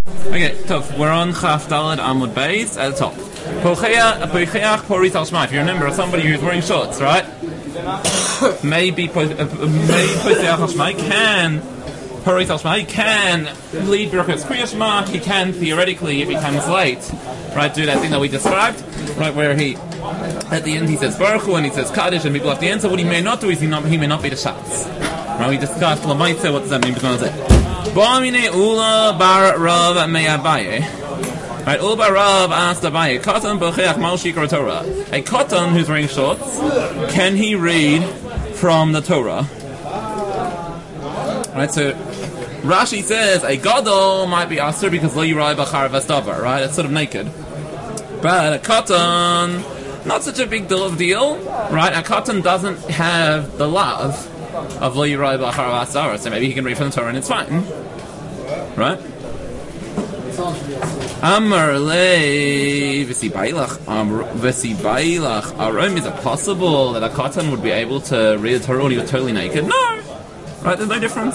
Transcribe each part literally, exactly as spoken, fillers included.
Okay, tough. We're on Chaf Daled Amud Beis at the top. Pocheach Porit al Shema. If you remember, somebody who's wearing shorts, right? maybe Pocheach al Shema can Porit al Shema. He can lead Birkas Kriya Shema. He can theoretically, if he comes late, right, do that thing that we described, right, where he at the end he says Baruch Hu and he says Kaddish and people have to answer. What he may not do is he not he may not be the Shatz. Right, we discussed Lamaitze. What does that mean? Because Ba'amine Ula Bar Rav Me'abaye. Right, Ula Bar Rav asked Abaye, Katan B'cheach Mal Shikra Torah. A Katan who's wearing shorts, can he read from the Torah? Right, so Rashi says a Gadol might be Asur because Lo Yirai B'char V'Stavar. Right, it's sort of naked. But a Katan, not such a big deal. Right, a Katan doesn't have the love of Lo Yirai B'char V'Stavar, so maybe he can read from the Torah and it's fine. Right? Amar le v'sibailach v'sibailach arom. Is it possible that a Katan would be able to read the Torah when he was totally naked? No! Right, there's no difference.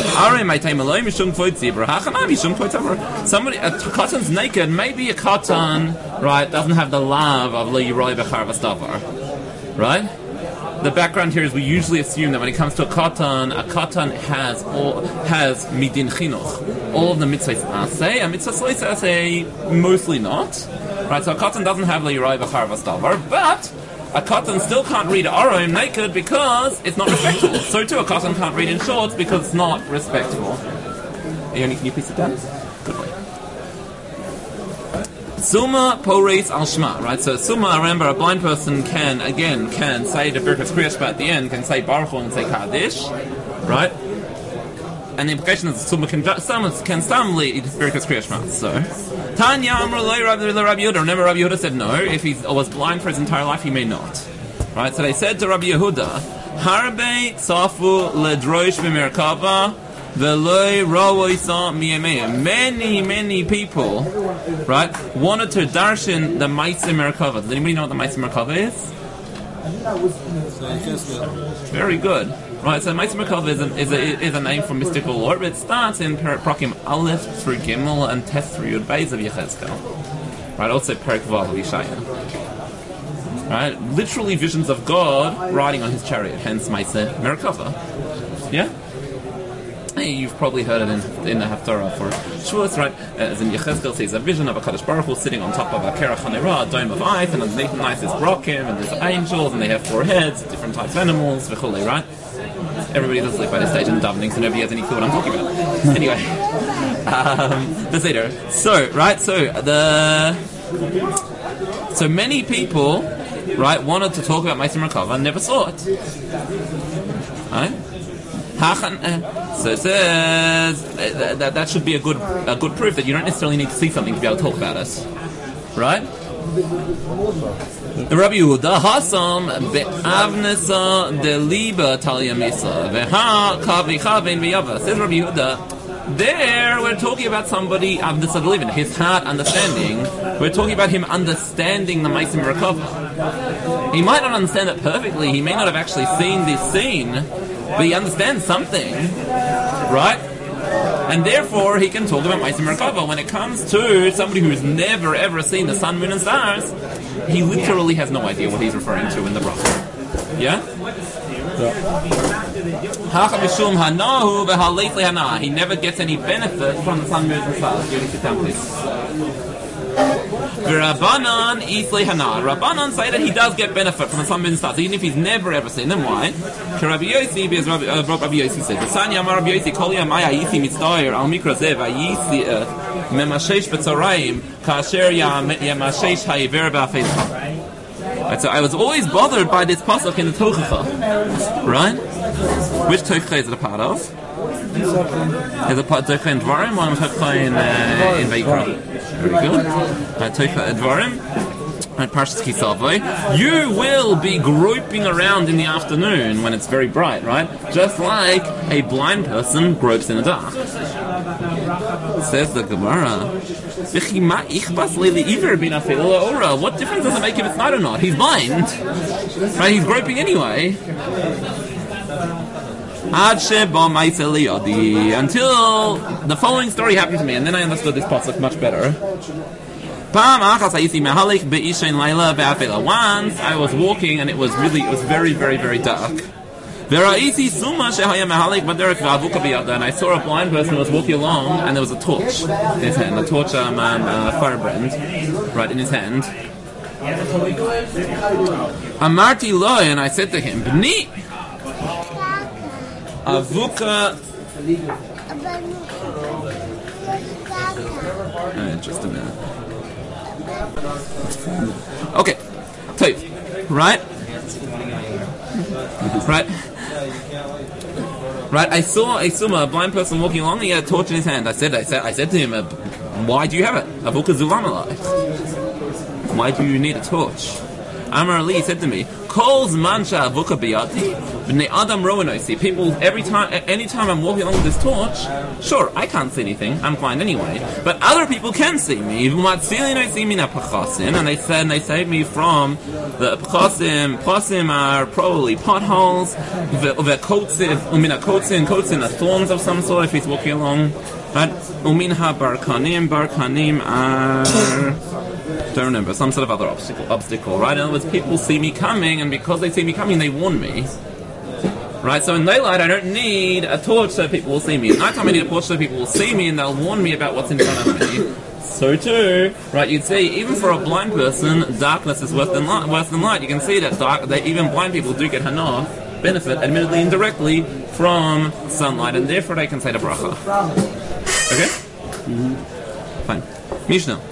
Somebody, a Katan's naked, maybe a Katan, right, doesn't have the love of Lo Yirai B'char V'Stavar. Right? The background here is we usually assume that when it comes to a Katan, a Katan has all, has midin chinuch. All of the mitzvahs aseh, and mitzvahs lois aseh, mostly not. Right, so a Katan doesn't have Lo Yirai B'char V'Stavar, but a Katan still can't read Arom naked because it's not respectful. So too, a Katan can't read in shorts because it's not respectful. Ioni, can you please sit down? Good boy. Suma Poreis al Shema, right? So Suma, remember, a blind person can, again, can say the Birkas Kriya Shema at the end, can say Baruch Hu and say Kaddish, right? And the implication is Suma can can stam lead Birkas Kriya Shema. So Tanya Amar Lo Rabbi Yehuda. Remember, Rabbi Yehuda said no. If he was blind for his entire life, he may not. Right? So they said to Rabbi Yehuda, Harbe Tzafu Ledroish B'Merkava V'Loi Rawoisa Miyameya. Many, many people, right, wanted to darshan the Ma'aseh Merkava. Does anybody know what the Ma'aseh Merkava is? Very good. Right, so Ma'aseh Merkava is a, is, a, is a name for mystical lore, but it starts in Perek Prakim Aleph through Gimel and Tes through Yud Beis of Yechezkel. Right, also Perek Vav of Yishaya. Right, literally visions of God riding on his chariot, hence Ma'aseh Merkava. Yeah? Hey, you've probably heard it in, in the Haftarah for Shavuos, right? As in Yechezkel says, a vision of a Kadosh Baruch Hu sitting on top of a Kerach HaNerah, a dome of ice, and underneath the ice is Brokim, and there's angels, and they have four heads, different types of animals, v'chulei, right? Everybody's asleep by this stage in davening, so nobody has any clue what I'm talking about. Anyway, um, the Seder. So, right, so the so many people, right, wanted to talk about Ma'aseh Merkava and never saw it. Right? So it says that, that that should be a good a good proof that you don't necessarily need to see something to be able to talk about it. Right? The Rabbi Yehuda Hasam be'avnesa deliba talyamisa veha kavicha ben v'yava. Says Rabbi Yehuda, there we're talking about somebody avnesa deliba, his heart understanding. We're talking about him understanding the Ma'aseh Merkava. He might not understand it perfectly. He may not have actually seen this scene, but he understands something, right? And therefore, he can talk about Ma'aseh Merkava. When it comes to somebody who's never ever seen the sun, moon, and stars, he literally has no idea what he's referring to in the bracha. Yeah? Yeah. He never gets any benefit from the sun, moon, and stars. You need to sit down, please. Rabbanan Islay Hana. Rabbanan say that he does get benefit from the sun, moon, and stars, even if he's never ever seen them. Why? Rabbi Yossi, because Rabbi, uh, Rabbi Yossi said, "Sani Amar Rabbi Yossi, Kol Yamai Hayisi Mitzdayer Al Mikra Zev Hayisi Memashesh B'Tzarayim Kasher Yamashesh Hayiver Ba'Feizcha." Right, so I was always bothered by this pasuk in the Tochacha. Right? Which Tochacha is it a part of? Is it a part of Tochacha in Dvarim or a Tochacha in uh, in Vayikra? Very good. Uh, Tochacha in Dvarim. Parshas Kisavai, you will be groping around in the afternoon when it's very bright, right? Just like a blind person gropes in the dark. Says the Gemara, what difference does it make if it's night or not? He's blind, right? He's groping anyway. Until the following story happened to me, and then I understood this pasuk much better. Once I was walking, and it was really, it was very, very, very dark. And I saw a blind person who was walking along, and there was a torch in his hand, a torch, um, um, uh, firebrand, right in his hand. Amarti loy, and I said to him, Bni avuka. Uh, just a minute. Okay, tape, right? Right. Right, I saw a summa, a blind person walking along, and he had a torch in his hand. I said, I said, I said to him, why do you have it? Avuka zulamalai. Why do you need a torch? Amar Ali said to me, Calls mancha avuka biyati, b'nei adam roanosi. People, every time, any time I'm walking along with this torch, sure, I can't see anything, I'm blind anyway, but other people can see me. And they said, and they saved me from the pchasim. Pchasim are probably potholes, v'kotzin, umina kotzin, kotzin, are thorns of some sort if he's walking along. Right? Uminha barkanim, barkanim are... don't remember, some sort of other obstacle, obstacle, right? In other words, people see me coming, and because they see me coming, they warn me. Right? So in daylight, I don't need a torch so people will see me. At nighttime, I need a torch so people will see me, and they'll warn me about what's in front of me. So too, right, you'd see, even for a blind person, darkness is worse than light. Worse than light. You can see that dark, that even blind people do get hana, benefit, admittedly indirectly, from sunlight, and therefore they can say the bracha. Okay? Mm-hmm. Fine. Mishnah.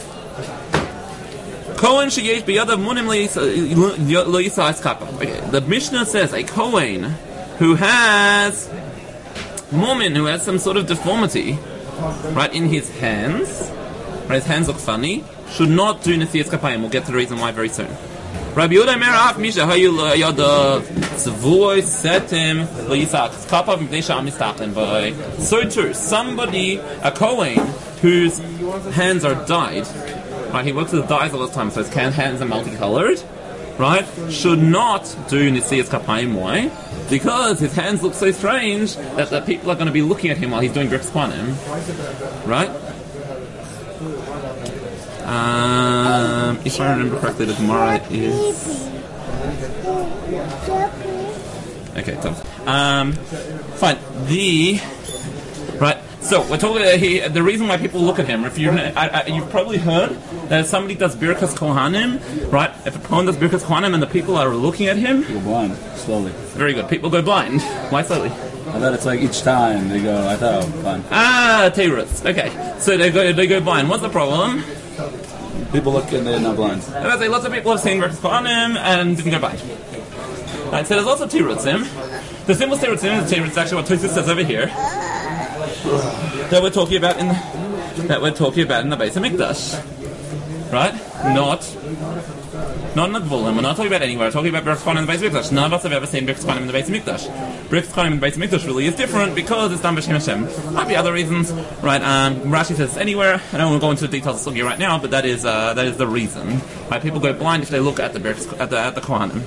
Kohen sheyesh biyadav munim lo yisais kappa. Okay, the Mishnah says a Kohen who has mumin, who has some sort of deformity, right, in his hands, right, his hands look funny, should not do nesias kapayim. We'll get to the reason why very soon. Rabbi Yehuda Meraf Misha hayu yadav tzvuoy setim lo yisais kappa v'nei sham mistachlim by. So too, somebody, a Kohen whose hands are dyed. Right, he works with dyes all the time, so his hands are multicolored, right? Should not do Nesias Kapayim. Why? Because his hands look so strange that the people are going to be looking at him while he's doing Brix Kwanim, right? Um, if I remember correctly, the Gemara is... Okay, tough. Um, fine. The... Right. So we're talking. Uh, he, the reason why people look at him. If you, I, I, you've probably heard that if somebody does Birkas Kohanim, right? If a Kohen does Birkas Kohanim and the people are looking at him, people go blind slowly. Very good. People go blind. Why slowly? I thought it's like each time they go. I thought oh, fine. Ah, Teirutz. Okay, so they go. They go blind. What's the problem? People look and they're not blind. And I say lots of people have seen Birkas Kohanim and didn't go blind. Right. So there's lots of Teirutzim. The simple Teirutzim is Teirutz. Actually, what Tosfos says over here. That we're talking about in the, that we're talking about in the Beis Hamikdash, right? Not, not in the Gvulim. We're not talking about anywhere. We're talking about Birkas Kohanim in the Beis Hamikdash. None of us have ever seen Birkas Kohanim in the Beis Hamikdash. Birkas Kohanim in the Beis Hamikdash really is different because it's done b'Shem Hashem. Might be other reasons, right? Um, Rashi says it's anywhere. I don't want to go into the details of the right now, but that is uh, that is the reason. Right? People go blind if they look at the Birkas, at the at the Kohanim.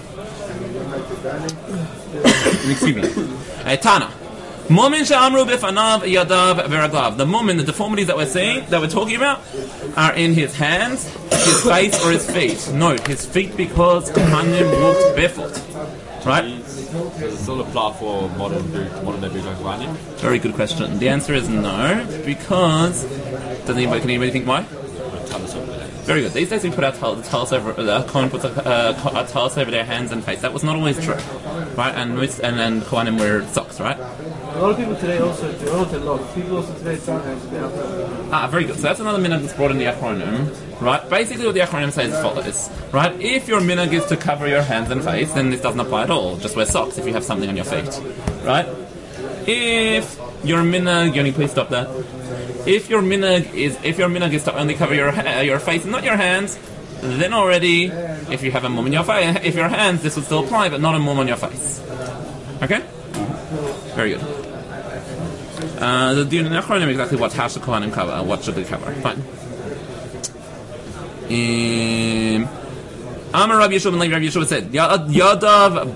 Excuse me. Hey, Tana. Mumin she'amru b'fanav yadav v'raglav. The mumin, the deformities that we're seeing, that we're talking about, are in his hands, his face, or his feet. Note, his feet because Kohanim walked barefoot. Right? Does it still apply for modern modern day Birkas Kohanim? Very good question. The answer is no, because does anybody can anybody think why? Very good. These days we put our talis over. The Kohen puts a, uh, a talis over their hands and face. That was not always true, right? And most and then Kohanim wear socks, right? A lot of people today also do. Not a lot. People also today sometimes do. Ah, very good. So that's another minhag that's brought in the Achronim, right? Basically, what the Achronim says is as follows, right? If your minhag is to cover your hands and face, then this doesn't apply at all. Just wear socks if you have something on your feet, right? If your minhag, Yoni, please stop that. If your minhag is if your minhag is to only cover your uh, your face and not your hands, then already, if you have a mum in your face, if your hands, this would still apply, but not a mum on your face. Okay? Very good. Uh, the Diyun in Achronim exactly what how should Kohanim cover, what should they cover? Fine. Um, Amar Rabbi Yeshua ben Levi, Rabbi Yeshua said, Yadav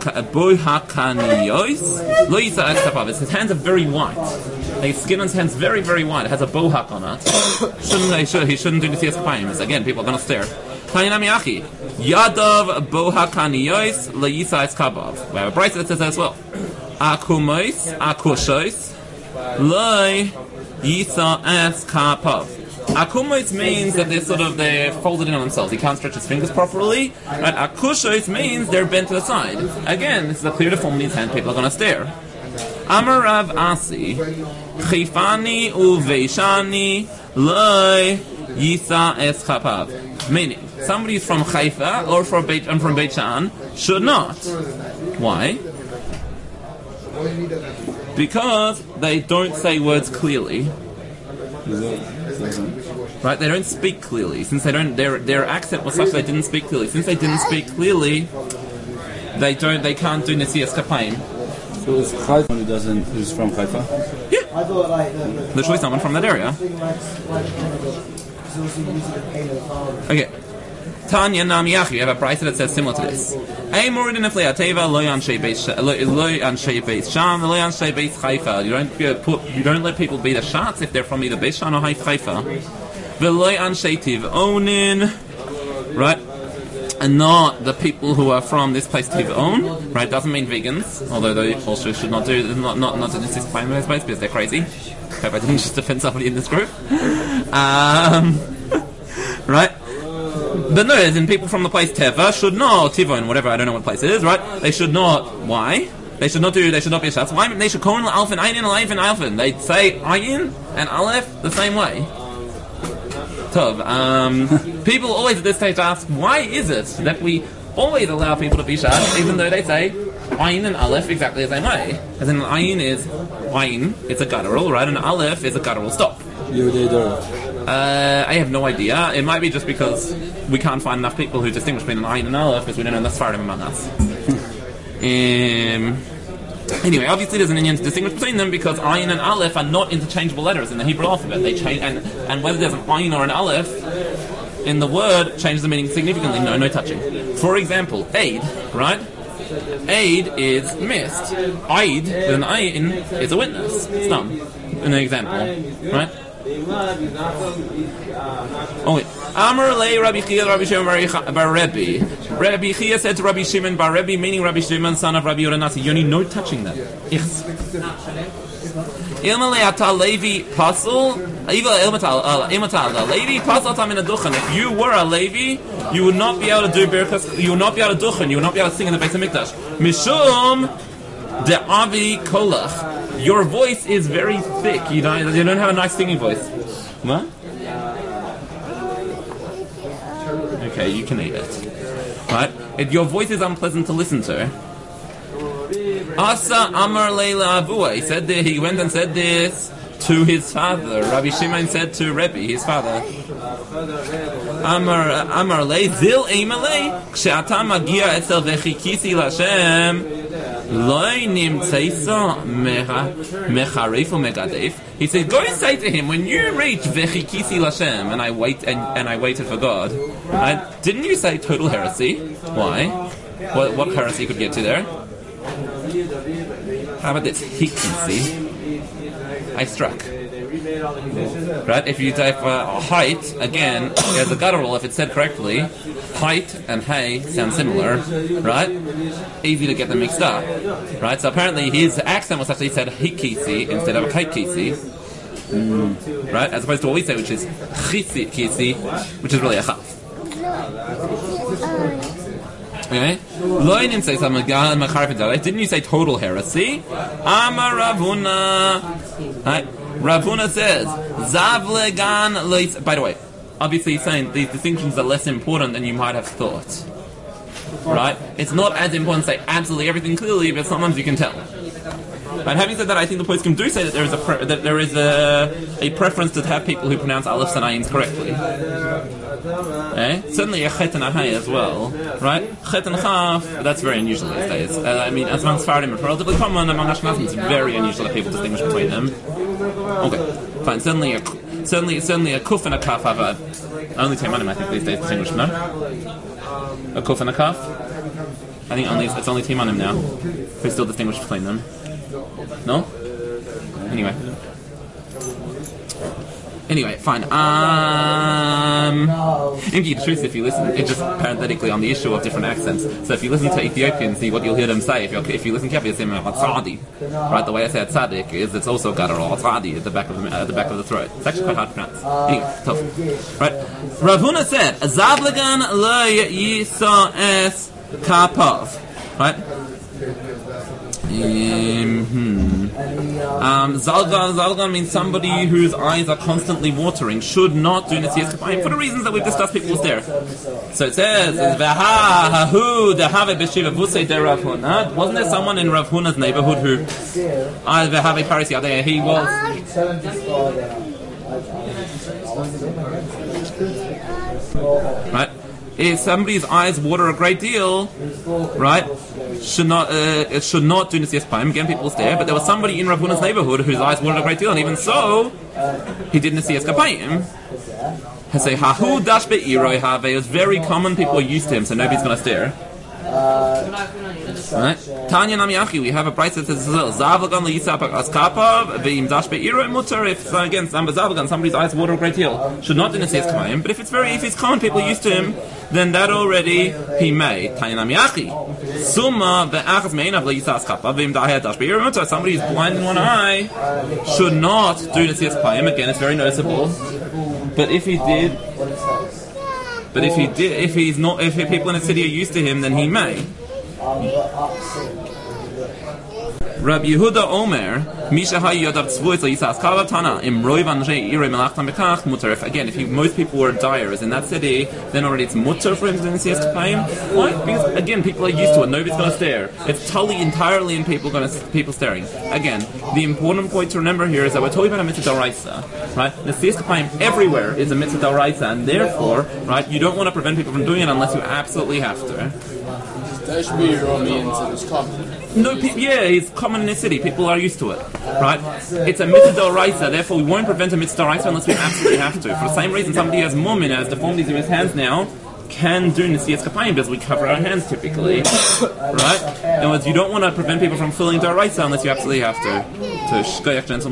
bohakaniyos lo yisa es kapav. His hands are very white. His skin on his hands very, very white. It has a bohak on it. Shouldn't he, should, he shouldn't do the Siyas Kapayim. Again, people are going to stare. Hayanami Achi. Yadav bohakaniyos lo yisa es kapav. We have a price that says that as well. Akumois, akushois, lo yisa es kapav. Akumois means that they're sort of they're folded in on themselves. He can't stretch his fingers properly. Right? Akushois means they're bent to the side. Again, this is a clear deformity in his hand. People are going to stare. Amar Rav Asi, Chifani uveishani loy yisa es chapav. Meaning, somebody from Haifa or from Beit and from Beit Shan should not. Why? Because they don't say words clearly. Right, they don't speak clearly. Since they don't, their their accent was such they didn't speak clearly. Since they didn't speak clearly, they don't, they can't do Nesias Kapayim. So it's Haifa who doesn't, who's from Haifa? Yeah, literally someone from that area. Okay. Tanya Namiyachi, you have a price that says similar to this. Hey, Moridin Eflei Ateva, Loy Anshe Beis Loy Anshe Beis Sham, Loy Anshe Beis Haifa. You don't put, you don't let people be the shots if they're from either Beis Shan or Haifa. Veloy Anshe Tiv Onin, right? And not the people who are from this place Tiv On, right? Doesn't mean vegans, although they also should not do not not not to insist claim this place because they're crazy. Hope I didn't just offend somebody in this group. Um, right? But no, as in people from the place Teva should not, Tivon, whatever, I don't know what place it is, right? They should not, why? They should not do, they should not be a shatz. Why? They should call Alfin, Ayin, Alfin, Alfin. They say Ayin and Aleph the same way. Tov, um, people always at this stage ask, why is it that we always allow people to be shatz, even though they say Ayin and Aleph exactly the same way? As in, Ayin is Ayin, it's a guttural, right? And Aleph is a guttural stop. Uh, I have no idea. It might be just because we can't find enough people who distinguish between an Ayin and Aleph because we don't know the Sfardim among us. um, anyway, obviously there's an Indian to distinguish between them because Ayin and Aleph are not interchangeable letters in the Hebrew alphabet. They change, and, and whether there's an Ayin or an Aleph in the word changes the meaning significantly. No, no touching. For example, Aid, right? Aid is missed. Aid with an Ayin is a witness. It's done. An example, right? Oh wait. Amar lei Rabbi Chia Rabbi Shimon bar Rebbe. Rabbi Chia said to Rabbi Shimon bar Rebbe, meaning Rabbi Shimon, son of Rabbi Yoranasi, Yoni, no touching them. Ichs. Ilmale ata Levi pasul. Iva ilmatal ilmatal Levi pasul tam in a duchen. If you were a Levi, you would not be able to do birkas. You would not be able to duchen. You would not be able to sing in the Beis Hamikdash. Mishum de avi kolach. Your voice is very thick. You don't, you don't have a nice singing voice. What? Okay, you can eat it. Right? It, your voice is unpleasant to listen to. Asa Amar Leila Avua. He said this, he went and said this to his father. Rabbi Shimon said to Rebbe, his father. Amar Amar Le Zil Eimale Kshe'ata Magia Etzel Vechikisi Lashem. He said, go and say to him, when you reach Vechikisi Lashem, and I wait and, and I waited for God, right? Didn't you say total heresy? Why? What, what heresy could get to there? How about this? Hikisi. I struck. Right? If you type uh, height, again, there's a guttural, if it's said correctly, height and hay sound similar, right? Easy to get them mixed up, right? So apparently his accent was actually said hikisi instead of hikisi, mm. right? As opposed to what we say, which is chisi kisi, which is really a chaf. Okay? Didn't you say total heresy? Amar Ravuna. Right? Ravuna says, Zav legan leis. By the way, obviously he's saying these distinctions are less important than you might have thought. Right? It's not as important to say absolutely everything clearly, but sometimes you can tell. But having said that, I think the poskim do say that there is a pre- that there is a, a preference to have people who pronounce alifs and ayins correctly. Eh? Certainly a chet and a hay as well, right? Chet and chaf, that's very unusual these days. Uh, I mean, as among Sfardim, it's relatively common. Among Ashkenazim, it's very unusual that people distinguish between them. Okay, fine. Certainly a Certainly, certainly a kuf and a kaf have a only temanim. I think these days distinguished. No, a kuf and a kaf. I think only it's only temanim now. We still distinguish between them. No. Anyway. Anyway, fine. Um, indeed, the truth is, if you listen, it's just parenthetically on the issue of different accents. So if you listen to Ethiopians, see what you'll hear them say. If, you're, if you listen carefully, you'll say Tzadi. Right, the way I say Tzadik is it's also got a Tzadi at the back of the at the back of the throat. It's actually quite hard to pronounce. Anyway, tough. Right, Rav Huna said, "Zavlagan lo yisa es kapov." Right. Um, hmm. um, Zalgan, Zalgan means somebody whose eyes are constantly watering, should not do Nesias Kapayim for the reasons that we've discussed. People will stare. So it says, wasn't there someone in Rav Huna's neighborhood who, he was, right? If somebody's eyes water a great deal, right, should not uh, should not do Nesias Kapayim. Again, people stare, but there was somebody in Rav Huna's neighborhood whose eyes watered a great deal, and even so, he did Nesias Kapayim. He say, "Hahu dash be'iroi have." It was very common. People are used to him, so nobody's going to stare. Right? Tanya Namiachi, we have a price that says Zavlagan Lisa Askapav, Vim Dash Be'iro Mutter. If again Zavlagan, somebody's eyes water a great deal, should not do Nesias Kapayim. But if it's very, if it's common, people are used to him, then that already he may. Tanya Namiachi, Summa ve'achas meinav Lisa Askapav, Vim Dash Be'iro Mutter. Somebody who's blind in one eye should not do Nesias Kapayim. Again, it's very noticeable. But if he did. But if he did, if he's not, if people in the city are used to him, then he may. Rabbi Yehuda Omer, Misha Hayyadav Tzvuis Yisas Kalatana Imroy Van Jay Ire Melachtam Bekach Mutter. Again, if you, most people were dyers in that city, then already it's mutter for him to do Nesias Kapayim. Why? Because again, people are used to it. Nobody's going to stare. It's totally entirely in people going to people staring. Again, the important point to remember here is that we're talking about a mitzvah d'oraisa, right? Nesias Kapayim everywhere is a mitzvah d'oraisa, and therefore, right, you don't want to prevent people from doing it unless you absolutely have to. That should be your means that it's common. No, pe- yeah, it's common in the city. People are used to it, right? It's a mitzvah d'oraisa, therefore we won't prevent a mitzvah d'oraisa unless we absolutely have to. For the same reason, somebody has mumin, has deformities in his hands now, can do Nesias Kapayim because we cover our hands typically, right? In other words, you don't want to prevent people from filling d'oraisa unless you absolutely have to. To shkoyach, gentlemen.